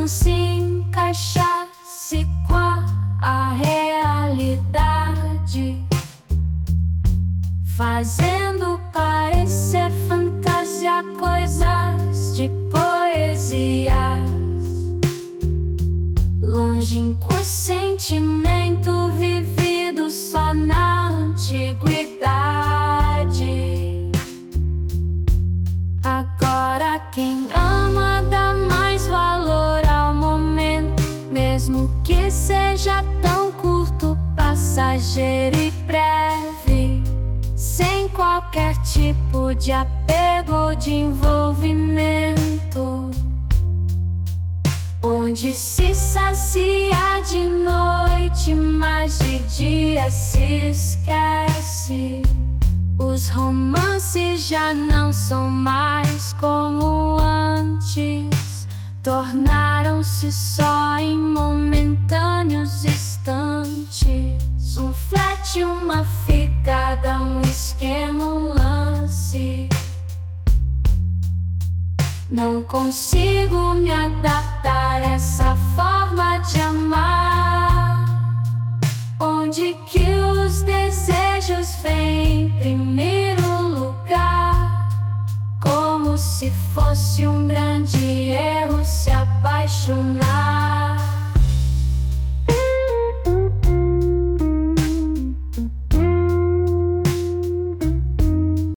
não se encaixasse com a realidade, fazendo parecer fantasia coisas de poesias. Longínquo sentimento vivido só na antiguidade. Agora quem ama dá mais valor ao momento, mesmo que seja tão curto, passageiro e breve, sem qualquer tipo de apego ou de envolvimento, onde se sacia de noite, mas de dia se esquece. Os romances já não são mais como antes, tornaram-se só em momentâneos instantes. Um flat, uma ficada, um esquema, um lance. Não consigo me adaptar a essa forma de amar, onde que os desejos vêm em primeiro lugar, como se fosse um grande erro se apaixonar.